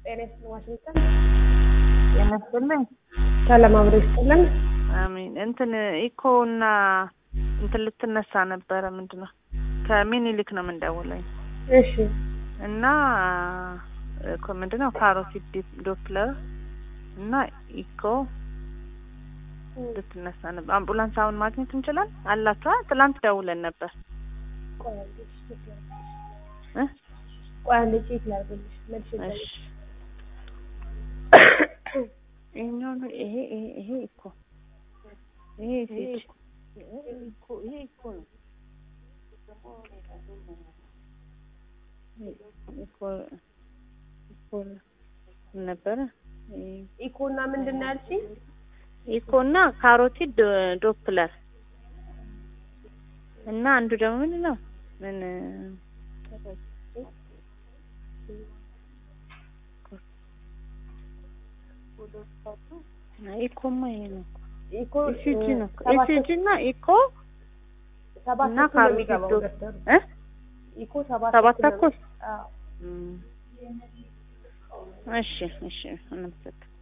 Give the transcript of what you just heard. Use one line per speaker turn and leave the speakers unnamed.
ጤናስ ዋሽንግተን
የመስልኝ
ሰላም አብረሽልን
አሜን እንትን ኢኮና እንትን ልትነሳ ነበር ምንድነው ከሚኒሊክ ነው የምንደውለው
እሺ
እና ምንድነው ካሮቲድ ዶፕለር እና ኢኮ ልትነሳ ነበር አምቡላንስ አሁን ማግኘት እንችላለን አላችሁ ትላንት ደውለን ነበር
ቆይ ቼክ ላድርግልሽ መልሽ
እሺ ይሄ ኢኮ ይሄ ኢኮ ነበር
ኢኮና ምንድነው ያልሽ
ኢኮና ካሮቲድ ዶፕለር እና አንዱ ደግሞ ምንድነው ምን ኢኮማ ይሄ ነው
ኢኮ
ኢሲጂ እና ኢኮ እና ካሮቲድ ኢኮ 7 ተኩል እሺ እናመሰግናለን